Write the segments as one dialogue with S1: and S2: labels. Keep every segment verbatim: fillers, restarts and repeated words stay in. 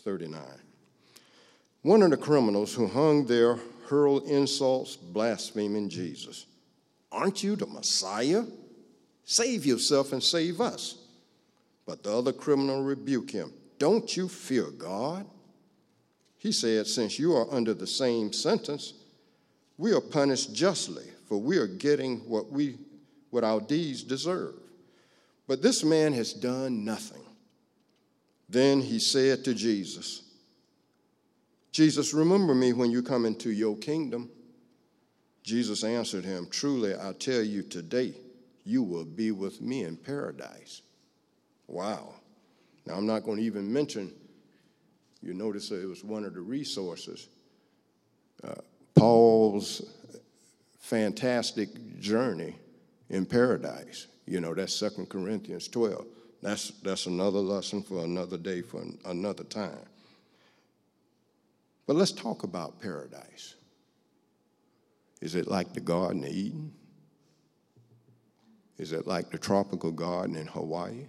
S1: thirty-nine. One of the criminals who hung there hurled insults, blaspheming Jesus. Aren't you the Messiah? Save yourself and save us. But the other criminal rebuked him. Don't you fear God? He said, since you are under the same sentence, we are punished justly, for we are getting what we, what our deeds deserve. But this man has done nothing. Then he said to Jesus, Jesus, remember me when you come into your kingdom. Jesus answered him, truly, I tell you today, you will be with me in paradise. Wow. Now, I'm not going to even mention, you notice that it was one of the resources, uh, Paul's fantastic journey in paradise. You know, that's Second Corinthians twelve. That's, that's another lesson for another day, for an, another time. But let's talk about paradise. Is it like the Garden of Eden? Is it like the tropical garden in Hawaii?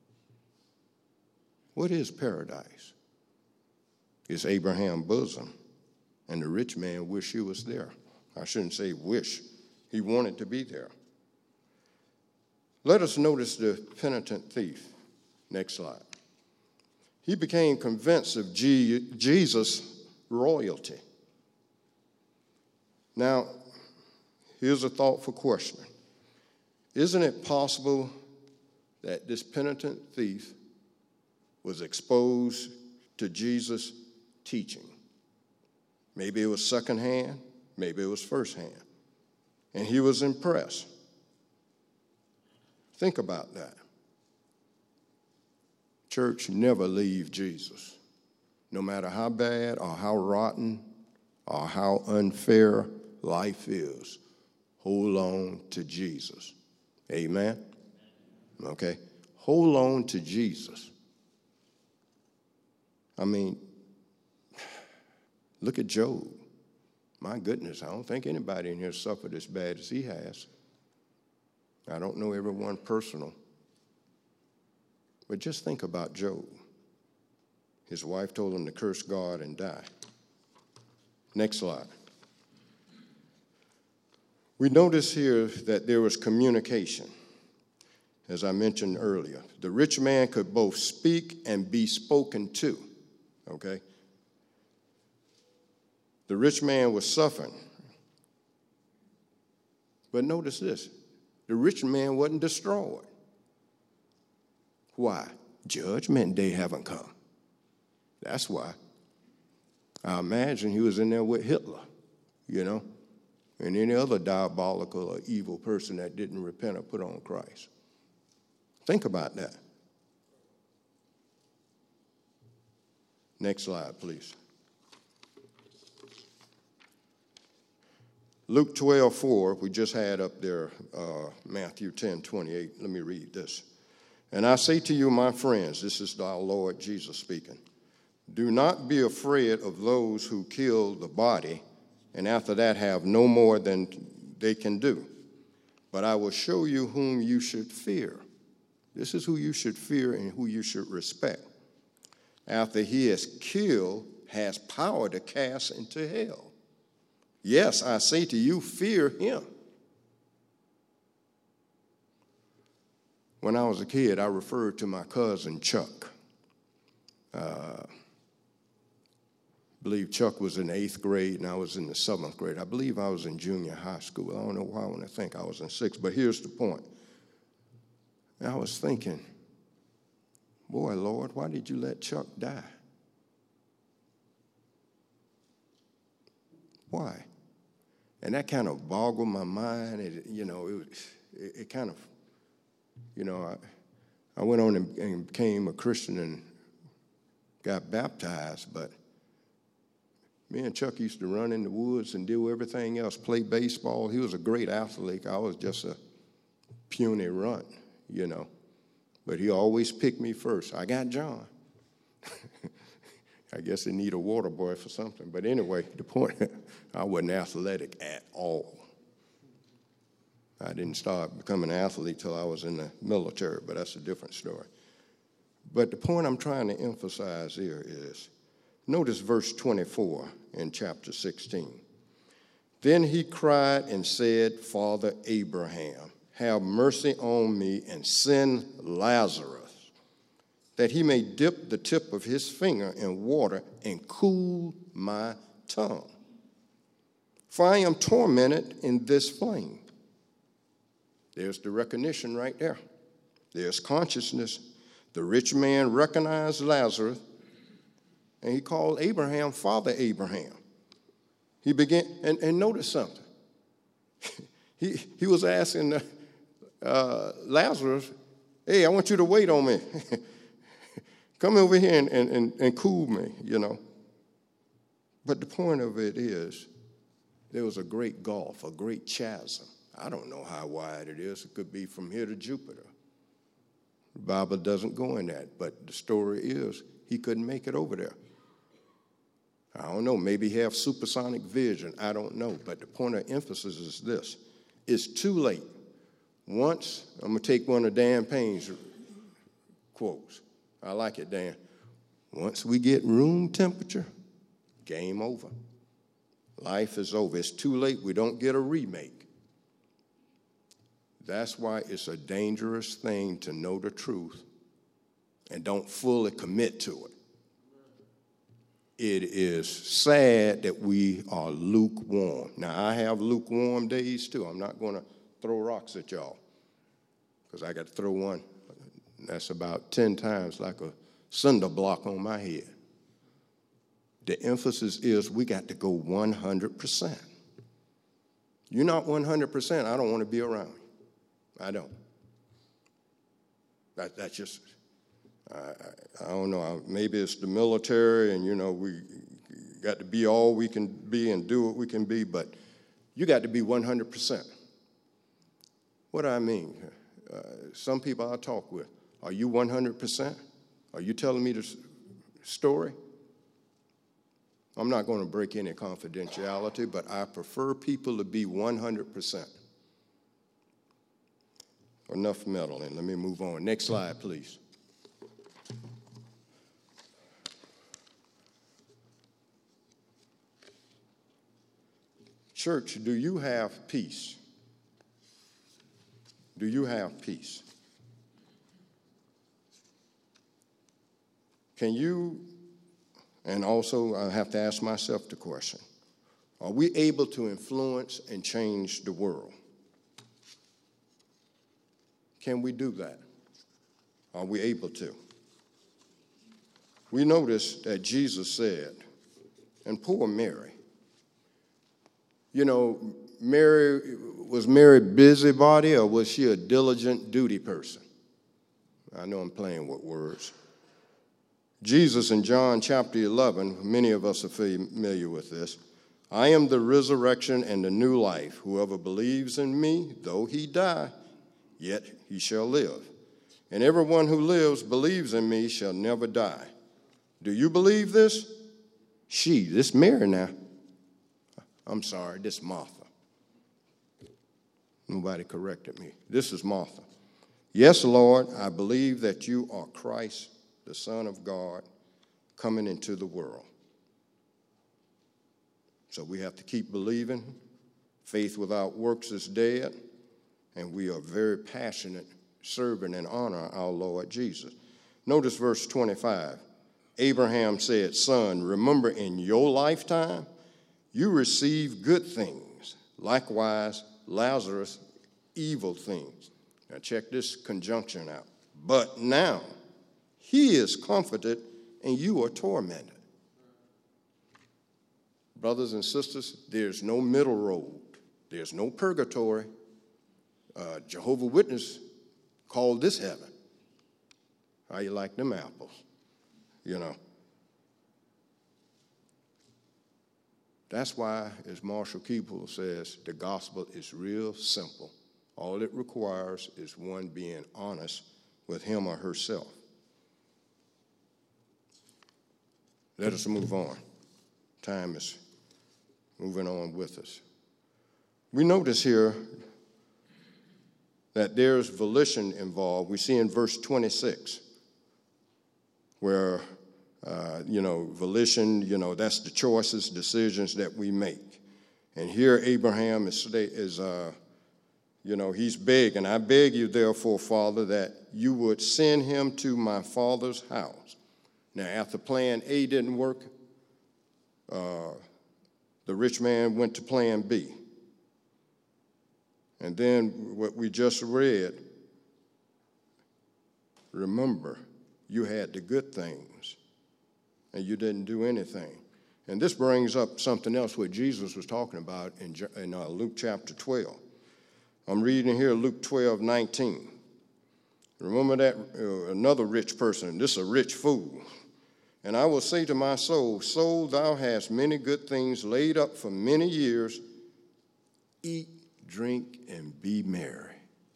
S1: What is paradise? It's Abraham's bosom, and the rich man wished he was there. I shouldn't say wish. He wanted to be there. Let us notice the penitent thief. Next slide. He became convinced of G- Jesus' royalty. Now, here's a thoughtful question. Isn't it possible that this penitent thief was exposed to Jesus' teaching? Maybe it was secondhand, maybe it was firsthand. And he was impressed. Think about that. Church, never leave Jesus. No matter how bad or how rotten or how unfair life is, hold on to Jesus. Amen? Okay? Hold on to Jesus. I mean, look at Job. My goodness, I don't think anybody in here suffered as bad as he has. I don't know everyone personal. But just think about Job. His wife told him to curse God and die. Next slide. We notice here that there was communication, as I mentioned earlier. The rich man could both speak and be spoken to, okay? The rich man was suffering. But notice this. The rich man wasn't destroyed. Why? Judgment day haven't come. That's why. I imagine he was in there with Hitler, you know, and any other diabolical or evil person that didn't repent or put on Christ. Think about that. Next slide, please. Luke twelve four, we just had up there uh, Matthew ten twenty-eight. Let me read this. And I say to you, my friends, this is our Lord Jesus speaking, do not be afraid of those who kill the body and after that have no more than they can do. But I will show you whom you should fear. This is who you should fear and who you should respect. After he is killed, has power to cast into hell. Yes, I say to you, fear him. When I was a kid, I referred to my cousin Chuck. Uh, I believe Chuck was in the eighth grade and I was in the seventh grade. I believe I was in junior high school. I don't know why I want to think I was in sixth, but here's the point. And I was thinking, boy, Lord, why did you let Chuck die? Why? And that kind of boggled my mind. It, you know, it, it, it kind of, you know, I, I went on and, and became a Christian and got baptized, but me and Chuck used to run in the woods and do everything else, play baseball. He was a great athlete. I was just a puny runt, you know. But he always picked me first. I got John. I guess they need a water boy for something. But anyway, the point, I wasn't athletic at all. I didn't start becoming an athlete till I was in the military, but that's a different story. But the point I'm trying to emphasize here is Notice verse twenty-four in chapter sixteen. Then he cried and said, Father Abraham, have mercy on me and send Lazarus, that he may dip the tip of his finger in water and cool my tongue. For I am tormented in this flame. There's the recognition right there. There's consciousness. The rich man recognized Lazarus, and he called Abraham Father Abraham. He began, and, and notice something. he, he was asking uh, Lazarus, hey, I want you to wait on me. Come over here and, and, and, and cool me, you know. But the point of it is, there was a great gulf, a great chasm. I don't know how wide it is. It could be from here to Jupiter. The Bible doesn't go in that, but the story is he couldn't make it over there. I don't know, maybe he have supersonic vision. I don't know, but the point of emphasis is this. It's too late. Once, I'm going to take one of Dan Payne's quotes. I like it, Dan. Once we get room temperature, game over. Life is over. It's too late. We don't get a remake. That's why it's a dangerous thing to know the truth and don't fully commit to it. It is sad that we are lukewarm. Now, I have lukewarm days, too. I'm not going to throw rocks at y'all because I got to throw one. That's about ten times like a cinder block on my head. The emphasis is we got to go one hundred percent. You're not one hundred percent, I don't want to be around you. I don't. That, that's just... I, I don't know, maybe it's the military and, you know, we got to be all we can be and do what we can be, but you got to be one hundred percent. What do I mean? Uh, some people I talk with, are you one hundred percent? Are you telling me the story? I'm not going to break any confidentiality, but I prefer people to be one hundred percent. Enough meddling. Let me move on. Next slide, please. Church, do you have peace? Do you have peace? Can you, and also I have to ask myself the question, are we able to influence and change the world? Can we do that? Are we able to? We notice that Jesus said, and poor Mary, you know, Mary, was Mary busybody or was she a diligent duty person? I know I'm playing with words. Jesus in John chapter eleven, many of us are familiar with this. I am the resurrection and the new life. Whoever believes in me, though he die, yet he shall live. And everyone who lives, believes in me, shall never die. Do you believe this? She, this Mary now. I'm sorry, this is Martha. Nobody corrected me. This is Martha. Yes, Lord, I believe that you are Christ, the Son of God, coming into the world. So we have to keep believing. Faith without works is dead. And we are very passionate, serving and honor our Lord Jesus. Notice verse twenty-five. Abraham said, son, remember in your lifetime, you received good things. Likewise, Lazarus, evil things. Now check this conjunction out. But now, he is comforted and you are tormented. Brothers and sisters, there's no middle road. There's no purgatory. Uh, Jehovah's Witness called this heaven. How you like them apples? You know. That's why, as Marshall Keeble says, the gospel is real simple. All it requires is one being honest with him or herself. Let us move on. Time is moving on with us. We notice here that there's volition involved. We see in verse twenty-six where Uh, you know, volition, you know, that's the choices, decisions that we make. And here Abraham is, is uh, you know, he's begging, I beg you, therefore, Father, that you would send him to my father's house. Now, after plan A didn't work, uh, the rich man went to plan B. And then what we just read, remember, you had the good things, and you didn't do anything. And this brings up something else what Jesus was talking about in, in uh, Luke chapter twelve. I'm reading here Luke twelve nineteen. Remember that uh, another rich person, this is a rich fool. And I will say to my soul, soul, thou hast many good things laid up for many years. Eat, drink, and be merry.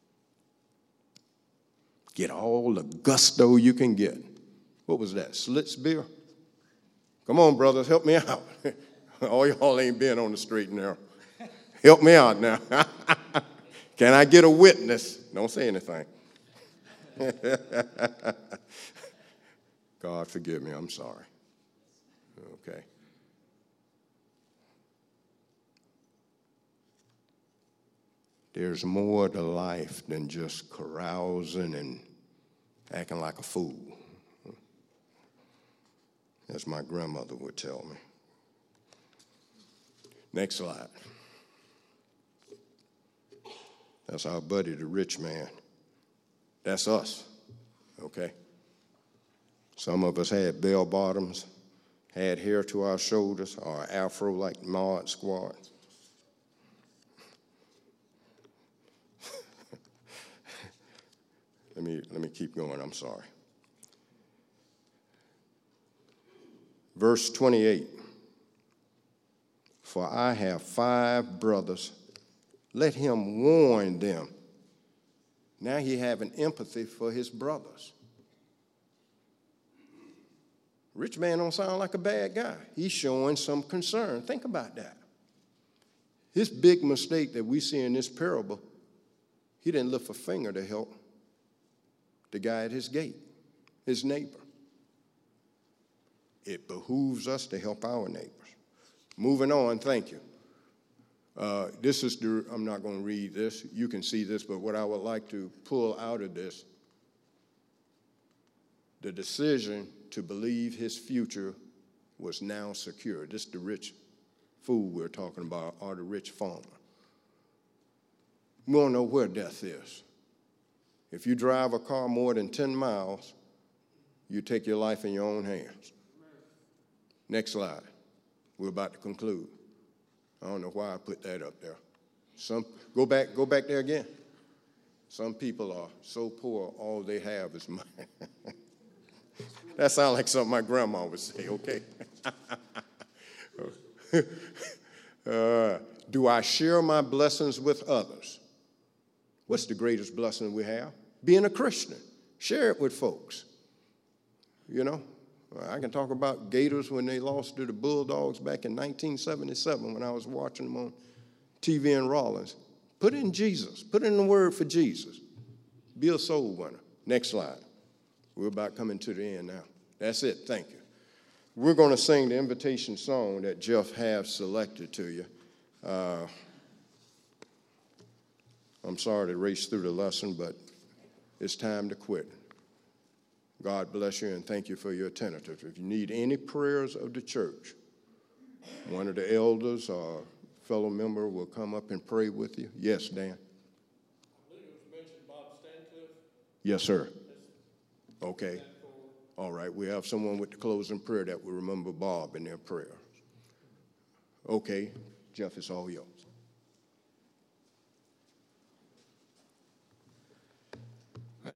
S1: Get all the gusto you can get. What was that, Schlitz beer? Come on, brothers, help me out. All y'all ain't been on the straight and narrow. Help me out now. Can I get a witness? Don't say anything. God, forgive me, I'm sorry. Okay. There's more to life than just carousing and acting like a fool. As my grandmother would tell me. Next slide. That's our buddy, the rich man. That's us, okay? Some of us had bell bottoms, had hair to our shoulders, or afro like Mod Squad. let me let me keep going, I'm sorry. Verse twenty-eight, for I have five brothers, let him warn them. Now he having empathy for his brothers. Rich man don't sound like a bad guy. He's showing some concern. Think about that. His big mistake that we see in this parable, he didn't lift a finger to help the guy at his gate, his neighbor. It behooves us to help our neighbors. Moving on, thank you. Uh, this is the, I'm not going to read this. You can see this, but what I would like to pull out of this, the decision to believe his future was now secure. This is the rich fool we're talking about, or the rich farmer. We don't know where death is. If you drive a car more than ten miles, you take your life in your own hands. Next slide. We're about to conclude. I don't know why I put that up there. Some go back, go back there again. Some people are so poor, all they have is money. That sounds like something my grandma would say, okay? uh, do I share my blessings with others? What's the greatest blessing we have? Being a Christian. Share it with folks. You know, I can talk about Gators when they lost to the Bulldogs back in nineteen seventy-seven when I was watching them on T V in Rawlins. Put in Jesus. Put in the word for Jesus. Be a soul winner. Next slide. We're about coming to the end now. That's it. Thank you. We're going to sing the invitation song that Jeff has selected to you. Uh, I'm sorry to race through the lesson, but it's time to quit. God bless you and thank you for your attentiveness. If you need any prayers of the church, one of the elders or fellow member will come up and pray with you. Yes, Dan?
S2: I believe it was mentioned Bob Stancliffe.
S1: Yes, sir. Okay. All right. We have someone with the closing prayer that will remember Bob in their prayer. Okay. Jeff, it's all yours.